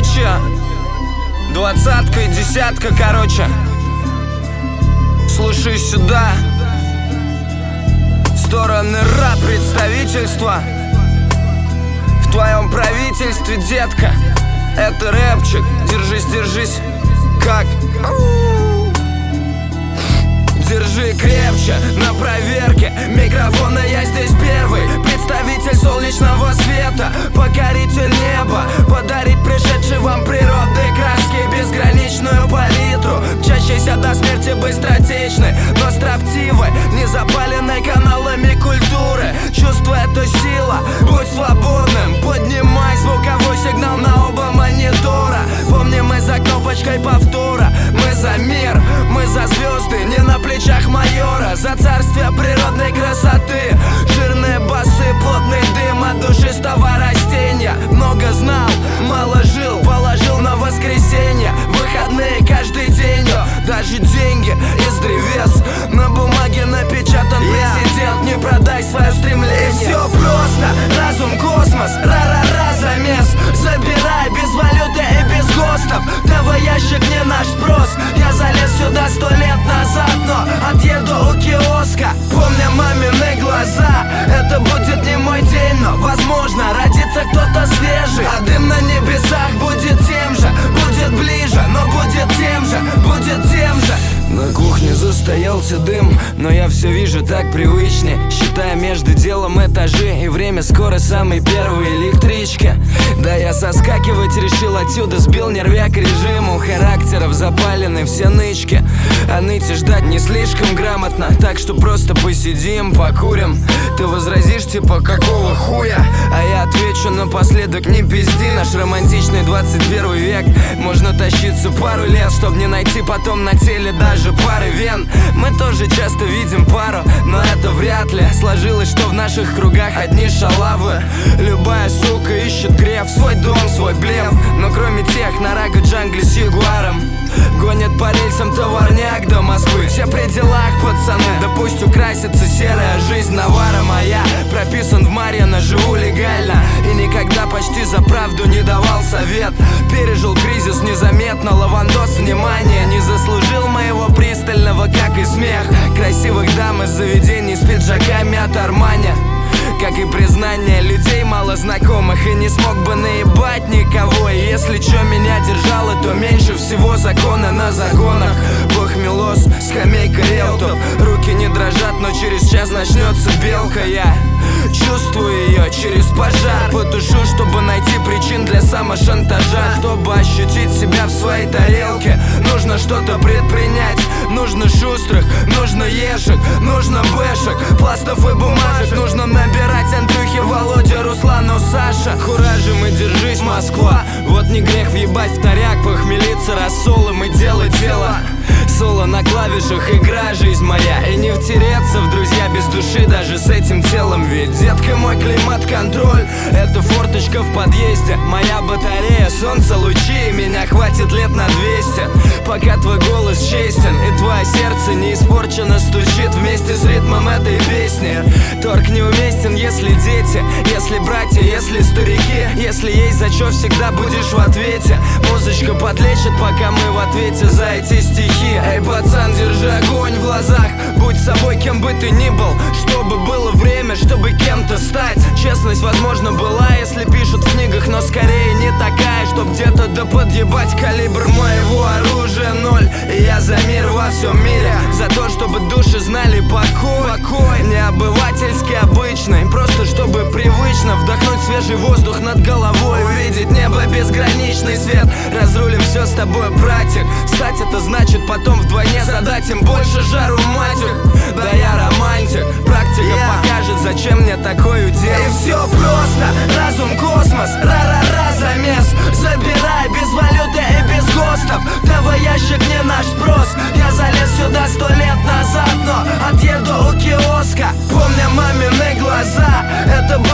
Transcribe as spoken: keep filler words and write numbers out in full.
короче, двадцатка и десятка, короче. Слушай сюда. Стороны раб представительства. В твоем правительстве, детка. Это рэпчик, держись, держись. Как? Держи крепче, на проверке микрофона я здесь первый. Представитель солнечного света, покоритель неба. Подарить пришедшей вам природной краски безграничную палитру, мчащейся до смерти быстротечной, но строптивой, не запаленной каналами культуры. Чувство — это сила, будь свободным. Поднимай звуковой сигнал на оба монитора. Помни, мы за кнопочкой повтора. Мы за мир, мы за звезды, не на плечах майора. За царствие природной красоты. Жирные басы, плотный дым от душистого растения. Много знал, мало жил, положил на воскресенье. Выходные каждый день, даже деньги из древес. На бумаге напечатан президент. Не продай свое стремление. И все просто, разум, космос, ра-ра-ра, замес. Забирай без валюты и без ГОСТов. ТВ-ящик не наш спрос. Я залез сюда сто лет назад, но отъеду у киоска. Помня мамины глаза, это будет не мой день, но возможно родится кто-то свежий. А дым на небесах будет тем же, будет ближе, но будет тем же, будет тем же. На кухне застоялся дым, но я все вижу так привычнее. Считая между делом этажи, и время скоро самой первой электрички. Да я соскакивать решил отсюда, сбил нервяк режиму. Характеров запалены все нычки, а ныть и ждать не слишком грамотно. Так что просто посидим, покурим. Ты возразишь типа какого хуя? А я отвечу напоследок: не пизди. Наш романтичный двадцать первый век. Можно тащиться пару лет, чтоб не найти потом на теле даже пары вен. Мы тоже часто видим пару, но это вряд ли сложилось, что в наших кругах одни шалавы. Любая сука ищет греф, свой дом, свой блеф. Но кроме тех на Раго Джангле с ягуаром гонят по рельсам товарняк до Москвы. Все при делах, пацаны, да пусть украсится серая жизнь наваром. А я прописан в Марьино, живу легально и никогда почти за правду не давал совет. Пережил кризис незаметно, лавандос внимания не заслужил моего пристального, как и смех красивых дам из заведений с пиджаками от Армани. Как и признание людей мало знакомых. И не смог бы наебать никого. И если чё меня держало, то меньше всего закона на загонах. Похмелос, скамейка риэлтов. Руки не дрожат, но через час начнется белка. Я чувствую ее через пожар. Потушу, чтобы найти причин для самошантажа. Чтобы ощутить себя в своей тарелке, нужно что-то предпринять. Нужно шустрых, нужно ешек, нужно бэшек, пластов и бумажек. Нужно набирать Андрюхи, Володя, Руслану, Саша. Куражим и держись, Москва. Вот не грех въебать в таряк, похмелиться рассолом и делать дело. Соло на клавишах, игра жизнь моя. И не втереться в друзья без души даже с этим телом. Ведь, детка, мой климат-контроль — это форточка в подъезде. Моя батарея, солнце, лучи. Меня хватит лет на двести, пока твой голос честен и твое сердце не испорчено стучит вместе с ритмом этой песни. Торг неуместен, если дети, если братья, если старики. Если есть за чё, всегда будешь в ответе. Музычка подлечит, пока мы в ответе за эти стихи. Эй, пацан, держи огонь в глазах. Будь собой, кем бы ты ни был, чтобы было время, чтобы кем-то стать. Честность, возможно, была, если пишут в книгах, но скорее не такая, чтоб где-то да подъебать. Калибр моего оружия ноль, и я за мир во всем мире. За то, чтобы души знали покой. Покой не обывательский, обычный, просто чтобы привычно вдохнуть свежий воздух над головой. Увидеть небо, безграничный свет. Разрулим все с тобой, братик. Стать — это значит потом вдвойне задать им больше жару, матик. Да я романтик, практика yeah. покажет, зачем мне такой удел. И все просто, разум, космос, ра-ра-ра, замес. Забирай без валюты и без ГОСТов. ТВ-ящик не наш спрос. Я залез сюда сто лет назад, но отъеду у киоска. Помня мамины глаза, это